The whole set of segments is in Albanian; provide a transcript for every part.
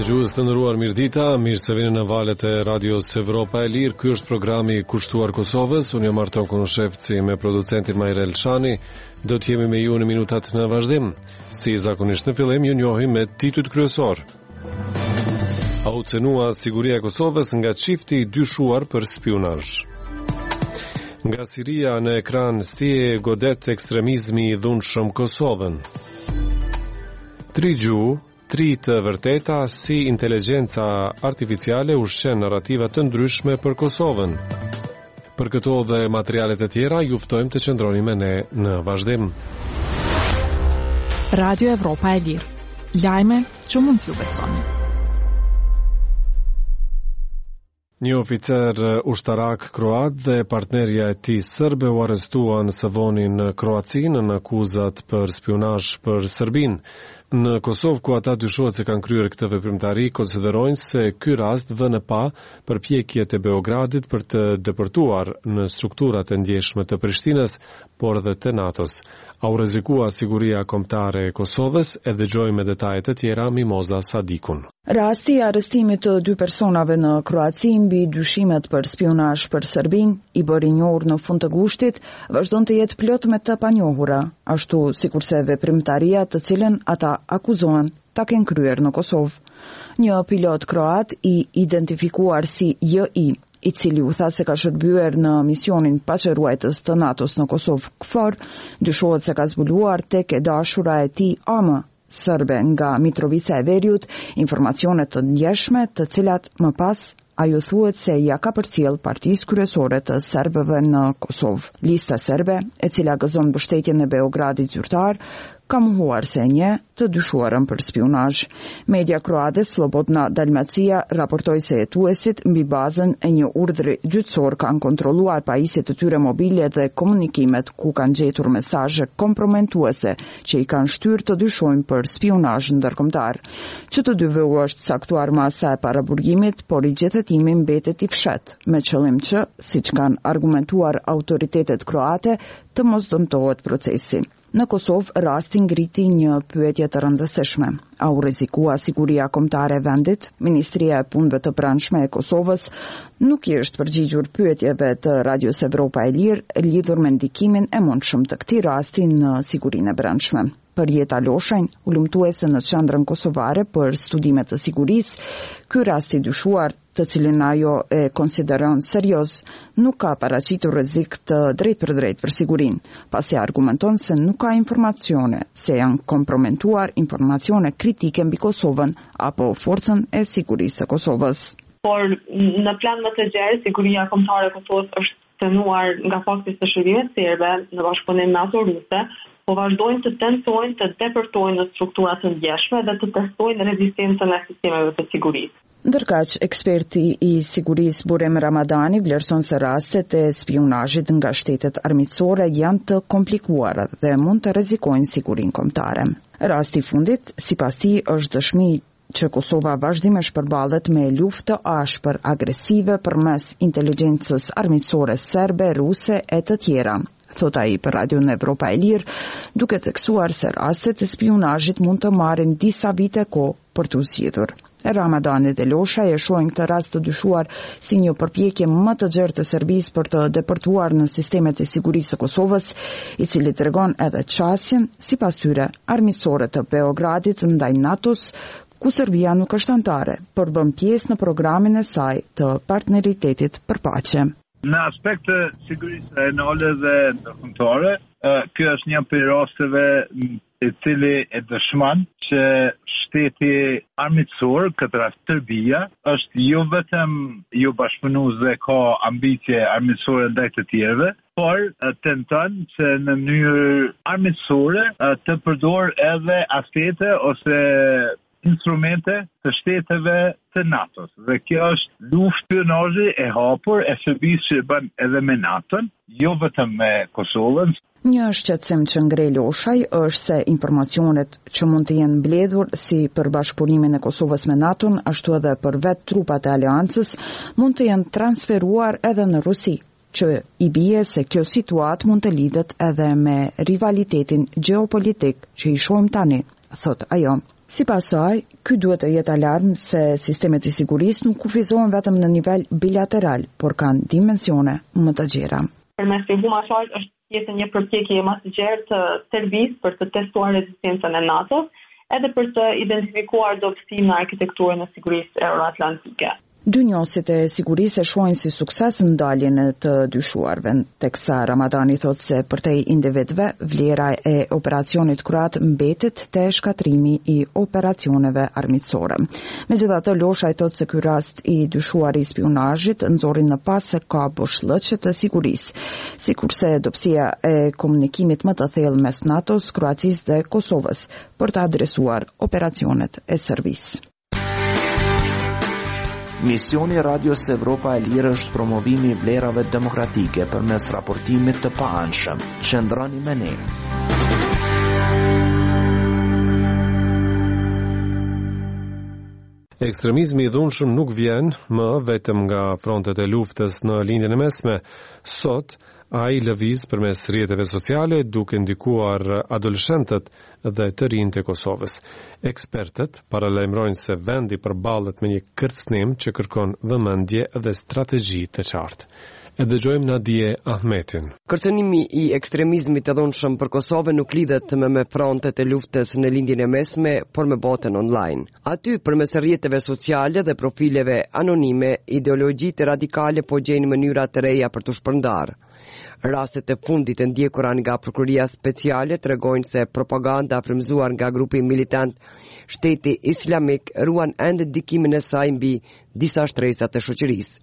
dëgjues të nderuar, mirëdita, mirë se vini në valët e radios Evropa e Lirë. Ky është programi i kushtuar Kosovës. Unë jam Arton Konushevci me producentin Majrel Shani. Do të jemi me ju në minutat në vazhdim. Si zakonisht në fillim, ju njohim me titujt kryesor. Au cënua siguria e Kosovës nga çifti i dyshuar për spionazh. Nga Siria në ekran, si e godet ekstremizmi i dhunshëm Kosovën. Tri të vërteta si inteligjenca artificiale ushqen narrativa të ndryshme për Kosovën. Për këto dhe materialet e tjera, ju ftojmë të qëndroni me ne në vazhdim. Radio Evropa e Lirë. Lajme që mund t'ju besoni. Një oficer ushtarak kroat dhe partnerja e tij serbe u arrestuan së voni në Kroaci në akuzat për spionazh për Serbinë. Në Kosovë, ku ata dyshohet se kanë kryer këtë veprimtari, konsiderojnë se ky rast vën e pa përpjekjet e Beogradit për të depërtuar në strukturat e ndjeshme të Prishtinës, por edhe të NATO-s. Au rrezikua siguria kombëtare e Kosovës, e dëgjojmë me detajet e tjera Mimoza Sadikun. Rasti i arrestimit të dy personave në Kroaci mbi dyshimet për spionazh për Serbinë, i bëri njohur në fund të gushtit, vazhdon të jetë plot me të panjohura, ashtu sikurse veprimtaria të cilën ata akuzohen ta kenë kryer në Kosovë. Një pilot kroat i identifikuar si JI, i cili u tha se ka shërbyer në misionin paqëruajtës të NATO-s në Kosovë KFOR, dyshohet se ka zbuluar tek e dashura e tij Ama serbe nga Mitrovica e Veriut informacione të ndjeshme, të cilat më pas ajo thuhet se ja ka përcjell partisë kryesore të serbëve në Kosovë. Lista serbe, e cila gëzon mbështetjen e Beogradit zyrtar, ka mohuar se një të dyshuarën për spionazh. Media kroate Slobodna Dalmacia raportoi se jetuesit mbi bazën e një urdhri gjyqësor kanë kontrolluar pajisjet e tyre mobile dhe komunikimet ku kanë gjetur mesazhe komprometuese që i kanë shtyrë të dyshuajnë për spionazh ndërkombëtar. Që të dyve u është saktuar masa e paraburgimit, por i gjetëtimi mbetet i fshet, me qëllim që, siç kanë argumentuar autoritetet kroate, të mos dëmtohet procesi. Në Kosovë, rasti ngriti një pyetje të rëndësishme. A u rrezikua siguria kombëtare e vendit? Ministria e Punëve të Brendshme e Kosovës nuk i është përgjigjur pyetjeve të Radios Evropa e Lirë lidhur me ndikimin e mundshëm të këtij rasti në sigurinë e brendshme. Për Jeta Loshenj, ulëmtuese në Qendrën Kosovare për studime të sigurisë, ky rast i dyshuar, të cilin ajo e konsideron serioz, nuk ka paraqitur rrezik të drejt për sigurinë, pasi argumenton se nuk ka informacione se janë komprometuar informacione kritike mbi Kosovën apo forcën e sigurisë së Kosovës. Por në plan më të gjerë, siguria kombëtare e Kosovës është cënuar nga fakti se shërbimet serbe në bashkëpunim me ato ruse, po vazhdojnë të tentojnë të depërtojnë në strukturat të ndjeshme dhe të testojnë rezistencën e sistemeve të sigurisë. Ndërkaq, eksperti i sigurisë Burem Ramadani vlerëson se rastet e spionazhit nga shtetet armiqësore janë të komplikuara dhe mund të rrezikojnë sigurinë kombëtare. Rasti i fundit, sipas tij, është dëshmi që Kosova vazhdimisht përballet me luftë të ashpër agresive përmes inteligjencës armiqësore serbe, ruse e të tjera, thot ai për Radion Evropa e Lirë, duke theksuar se rastet e spionazhit mund të marrin disa vite kohë për t'u zgjidhur. Ramadani dhe Losha e shohin këtë rast të dyshuar si një përpjekje më të gjerë të Serbisë për të depërtuar në sistemet e sigurisë së Kosovës, i cili tregon edhe çastjen, sipas tyre, armiqësore të Beogradit ndaj NATO-s, ku Serbia nuk është anëtare, por bën pjesë në programin e saj të partneritetit për paqe. Në aspekt të sigurisë rajonale dhe ndërkombëtare, ky është një prej rasteve i cili e dëshmon që shteti armiqësor, këtë rast Serbia, është jo vetëm jo bashkëpunues dhe ka ambicie armiqësore ndaj të tjerëve, por tenton që në mënyrë armiqësore të përdor edhe aspete ose instrumente të shteteve të NATO-s. Dhe kjo është luftë spionazhi e hapur e Serbisë që bën edhe me NATO-n, jo vetëm me Kosovën. Një shqetësim që ngre Loshaj është se informacionet që mund të jenë mbledhur si për bashkëpunimin e Kosovës me NATO-n, ashtu edhe për vetë trupat e aleancës, mund të jenë transferuar edhe në Rusi, që i bie se kjo situatë mund të lidhet edhe me rivalitetin geopolitik që i shohim tani, thot ajo. Sipas saj, ky duhet të jetë alarm se sistemet e sigurisë nuk kufizohen vetëm në nivel bilateral, por kanë dimensione më të gjera. Përmes Huma Charge është jetë një përpjekje më të gjerë të Serbisë për të testuar rezistencën e NATO, edhe për të identifikuar dobësi në arkitekturën e sigurisë euroatlantike. Dy njohësit e sigurisë e shohin si sukses ndaljen e të dyshuarve, teksa Ramadani thotë se për te individëve vlera e operacionit kroat mbetet te shkatrimi i operacioneve armiqësore. Megjithatë, Loshaj thotë se ky rast i dyshuar i spionazhit nxorri në pas se ka boshllëqe të sigurisë, sikurse dobësia e komunikimit më të thellë mes NATO-s, Kroacisë dhe Kosovës për të adresuar operacionet e Serbisë. Misioni Radios Evropa e Lirë është promovimi i vlerave demokratike përmes raportimit të paanshëm. Qëndroni me ne. Ekstremizmi i dhunshëm nuk vjen më vetëm nga frontet e luftës në lindjen e mesme. Sot ai lëviz përmes rrjeteve sociale duke ndikuar adoleshentët dhe të rinjtë e Kosovës. Ekspertët paralajmërojnë se vendi përballet me një kërcënim që kërkon vëmendje dhe strategji të qartë. E dëgjojmë Nadije Ahmetin. Kërcënimi i ekstremizmit të dhunshëm për Kosovën nuk lidhet me frontet e luftës në lindjen e mesme, por me botën online. Aty, përmes rrjeteve sociale dhe profileve anonime, ideologjitë radikale po gjejnë mënyra të reja për të shpërndarë. Rastet e fundit e ndjekura nga Prokuria Speciale tregojnë se propaganda frymëzuar nga grupi militant Shteti Islamik ruan ende ndikimin e saj mbi disa shtresa të shoqërisë.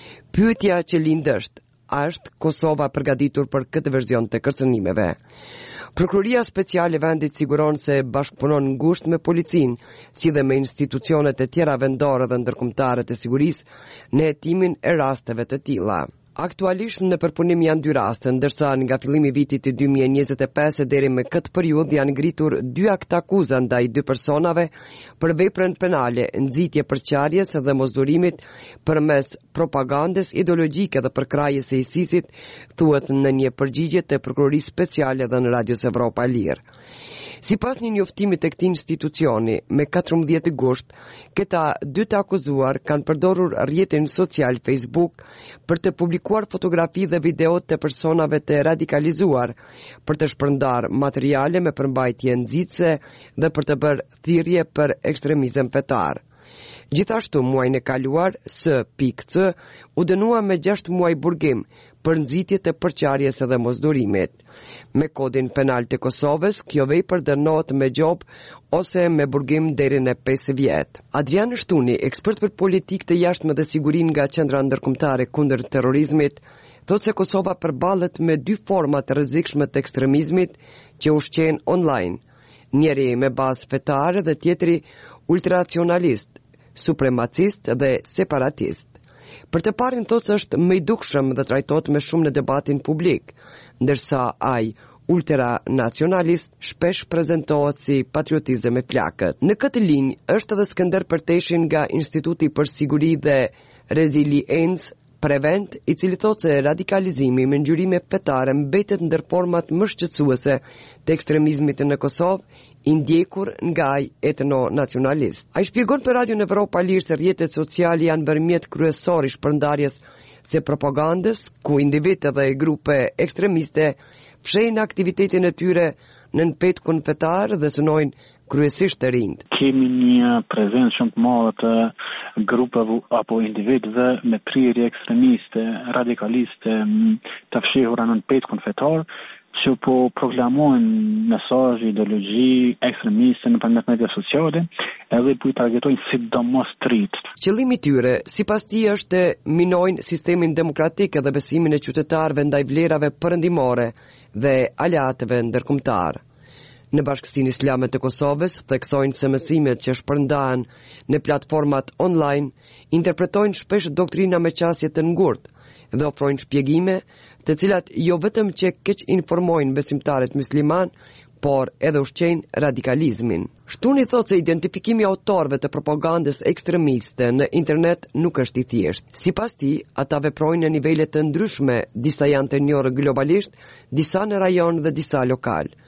Pyetja që lind është, a është Kosova përgatitur për këtë version të kërcënimeve? Prokuria Speciale e vendit siguron se bashkëpunon ngushtë me policinë, si dhe me institucionet e tjera vendore dhe ndërkombëtare të sigurisë në hetimin e rasteve të tilla. Aktualisht në përpunim janë 2 raste, ndërsa nga fillimi i vitit të 2025 deri me këtë periudhë janë ngritur 2 akte akuza ndaj 2 personave për veprën penale, nxitje përqarjes dhe mosdurimit përmes propagandës ideologjike dhe përkrajjes së ISIS-it, thuhet në një përgjigje të Prokurisë Speciale dhe në Radios Evropa e Lirë. Sipas një njoftimi të këtij institucioni, me 14 gusht, këta 2 të akuzuar kanë përdorur rrjetin social Facebook për të publikuar fotografi dhe video të personave të radikalizuar, për të shpërndar materiale me përmbajtje nxitse dhe për të bërë thirrje për ekstremizëm fetar. Gjithashtu, muajin e kaluar, S.C. u dënua me 6 muaj burgim për nxitje të përqarjes dhe mosdurimit. Me kodin penal të Kosovës, kjo vepër dënohet me gjob ose me burgim deri në 5 vjet. Adrian Shtuni, ekspert për politikë të jashtme dhe sigurinë nga Qendra Ndërkombëtare kundër terrorizmit, thotë se Kosova përballet me 2 forma të rrezikshme të ekstremizmit që ushqejnë online, njëri me bazë fetare dhe tjetri ultranacionalist, supremacist dhe separatist. Për të parin thotë është më i dukshëm dhe trajtohet më shumë në debatin publik, ndërsa ai ultranacionalist shpesh prezantohet si patriotizëm me flakët. Në këtë linjë është edhe Skënder Përteshin nga Instituti për Siguri dhe Reziliencë Prevent, i cili thotë se radikalizimi me ngjyrime fetare mbetet ndër format më shqetësuese të ekstremizmit në Kosovë, i ndjekur nga ai etno-nacionalist. Ai shpjegon për Radio Evropa Lirë se rrjetet sociale janë bërmjet kryesor i shpërndarjes së propagandës, ku individë dhe grupe ekstremiste fshehin aktivitetin e tyre në petkun fetar dhe synojnë kryesisht të rinjt. Kemi një prezencë shumë të madhe të grupeve apo individëve me prirje ekstremiste, radikaliste, të fshehura në petkun fetar, që po proklamojnë mesazhe, ideologji ekstremiste nëpërmjet mediave sociale, edhe po i targetojnë sidomos të rinjt. Qëllimi i tyre, sipas tij, është të minojnë sistemin demokratik dhe besimin e qytetarëve ndaj vlerave perëndimore dhe aleatëve ndërkombëtar. Në Bashkësinë Islame të Kosovës theksojnë se mësimet që shpërndahen në platformat online interpretojnë shpesh doktrina me qasje të ngurtë dhe ofrojnë shpjegime të cilat jo vetëm që keq informojnë besimtarët musliman, por edhe ushqejnë radikalizmin. Shtuni thotë se identifikimi i autorëve të propagandës ekstremiste në internet nuk është i thjeshtë. Sipas tij, ata veprojnë në nivele të ndryshme, disa janë të njohur globalisht, disa në rajon dhe disa lokal.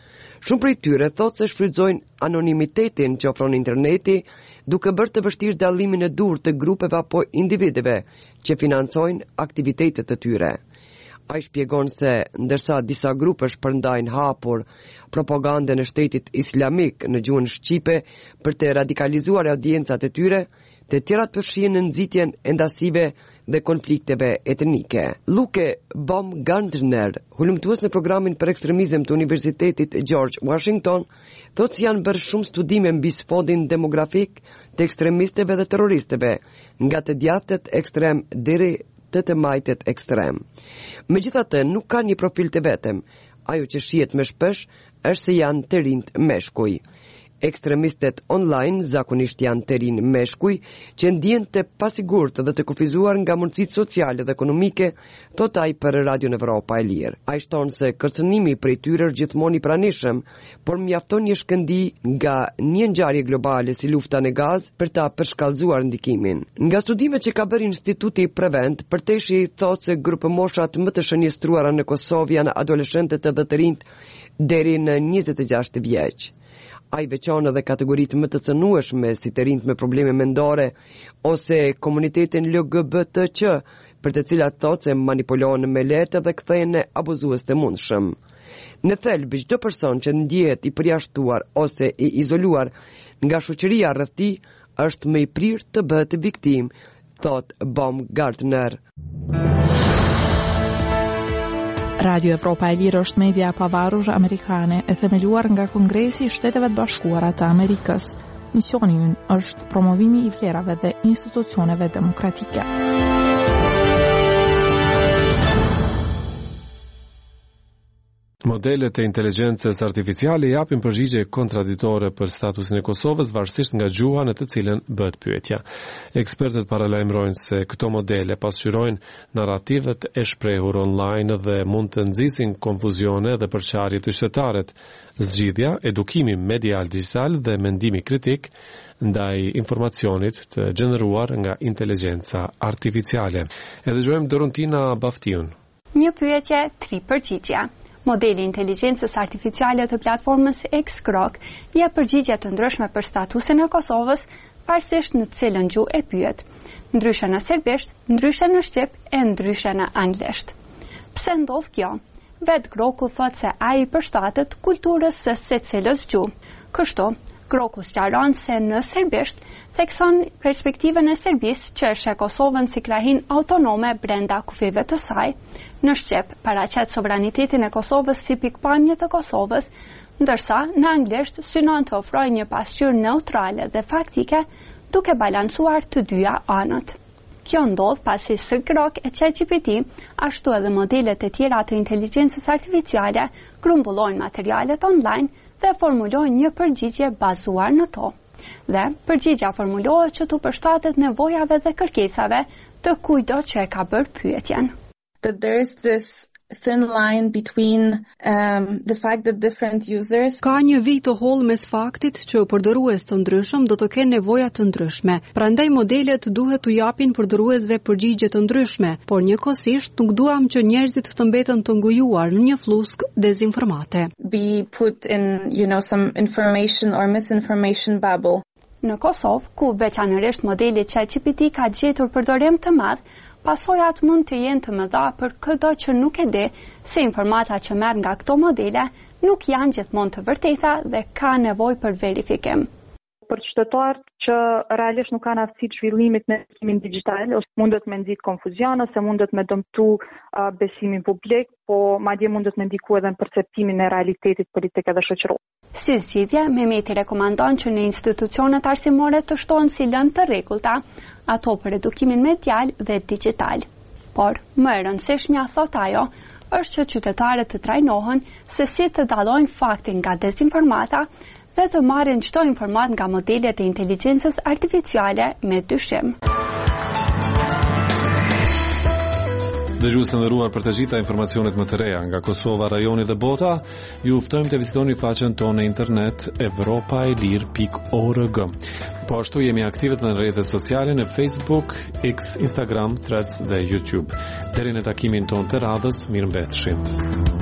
Shumë prej tyre thotë se shfrytëzojnë anonimitetin që ofron interneti, duke bërë të vështirë dallimin e dur të grupeve apo individëve që financojnë aktivitetet e tyre. Ai shpjegon se ndërsa disa grupe shpërndajnë hapur propagandën e shtetit islamik në gjuhën shqipe për të radikalizuar audiencat e tyre, të tjerat përfshihen në nxitjen e ndasive dhe konflikteve etnike. Luke Baumgartner, hulumtues në programin për ekstremizëm të Universitetit George Washington, thotë se janë bërë shumë studime mbi sfondin demografik të ekstremistëve dhe terroristëve, nga të djathtet ekstrem deri të majtet ekstrem. Megjithatë, nuk ka një profil të vetëm. Ajo që shihet më shpesh është se janë të rinjt meshkuj. Ekstremistet online zakonisht janë të rinj meshkuj që ndjen të pasigurt dhe të kufizuar nga mundësitë sociale dhe ekonomike, thot ai për Radio Evropa e Lirë. Ai shton se kërcënimi prej tyre është gjithmonë i pranishëm, por mjafton një shkëndi nga një ngjarje globale si lufta në Gazë për ta përshkallëzuar ndikimin. Nga studimet që ka bërë Instituti Prevent, përteshi thotë se grupë moshat më të shënjestruara në Kosovë janë adoleshentët dhe të rinjt deri në 26 vjeç. Ai veçon edhe kategoritë më të cënueshme si të rinjt me probleme mendore ose komunitetin LGBTQ, për të cilat thotë se manipulohen me lehtë dhe kthehen në abuzues të mundshëm. Në thelb, çdo person që ndihet i përjashtuar ose i izoluar nga shoqëria rreth tij është më i prirë të bëhet viktimë, thot Baumgartner. Radio Evropa e Lirë është media e pavarur amerikane e themeluar nga Kongresi i Shteteve të Bashkuara të Amerikës. Misioni i ynë është promovimi i vlerave dhe institucioneve demokratike. Modelet e inteligjencës artificiale japin përgjigje kontraditore për statusin e Kosovës varësisht nga gjuha në të cilën bëhet pyetja. Ekspertët paralajmërojnë se këto modele pasqyrojnë narrativet e shprehur online dhe mund të nxisin konfuzione dhe përçarje të qytetarët. Zgjidhja, edukimi medial digital dhe mendimi kritik ndaj informacionit të gjeneruar nga inteligjenca artificiale. E dëgjojmë Dorontina Baftiun. Një pyetje, 3 përgjigje. Modeli inteligjencës artificiale të platformës X-Grok jep përgjigje të ndryshme për statusin e Kosovës, pavarësisht në cilën gjuhë e pyet. Ndryshe në serbisht, ndryshe në shqip e ndryshe në anglisht. Pse ndodh kjo? Vetë Groku thot se ai përshtatet kulturës së secilës gjuhë. Kështu, Groku sqaron se në serbisht thekson perspektivën e Serbisë që është e Kosovën si krahinë autonome brenda kufive të saj. Në shqip paraqet sovranitetin e Kosovës si pikpamje të Kosovës, ndërsa në anglisht synon të ofrojë një pasqyrë neutrale dhe faktike, duke balancuar të dyja anët. Kjo ndodh pasi Grok e ChatGPT, ashtu edhe modelet e tjera të inteligjencës artificiale grumbullojnë materialet online dhe formulojnë një përgjigje bazuar në to. Dhe përgjigja formulohet që të përshtatet nevojave dhe kërkesave të kujdo që e ka bërë pyetjen. That there is this thin line between the fact that different users ka një vijë të hollë mes faktit që përdorues të ndryshëm do të kenë nevoja të ndryshme. Prandaj modelet duhet t'u japin përdoruesve përgjigje të ndryshme, por njëkohësisht nuk duam që njerëzit të mbeten të ngujuar në një flusk dezinformate. Be put in, some information or misinformation bubble. Në Kosovë, ku veçanërisht modeli ChatGPT ka gjetur përdorim të madh, pasojat mund të jenë të mëdha për çdo që nuk e di se informata që merr nga këto modele nuk janë gjithmonë të vërteta dhe ka nevojë për verifikim. Për qytetarët që realisht nuk kanë aftësitë zhvillimit në besimin digital, ose mundet me nxit konfuzion ose mundet me dëmtu besimin publik, po madje mundet me ndiku edhe në perceptimin e realitetit politik edhe shoqëror. Si zgjidhje, Mehmeti rekomandon që në institucionet arsimore të shtohen si lëndë të rregullta, ato për edukimin medial dhe digital. Por, më e rëndësishmja, thot ajo, është që qytetarët të trajnohen se si të dallojnë faktin nga dezinformata dhe të marrin çdo informat nga modelet e inteligjencës artificiale me dyshim. Dëgjues të nderuar, për të gjitha informacionet më të reja nga Kosova, rajoni dhe bota, ju ftojmë të vizitoni faqen tonë në internet evropaelir.org. Po ashtu jemi aktivët në rrjetet sociale në Facebook, X, Instagram, Threads dhe YouTube. Deri në takimin tonë të radhës, mirëmbëfshim.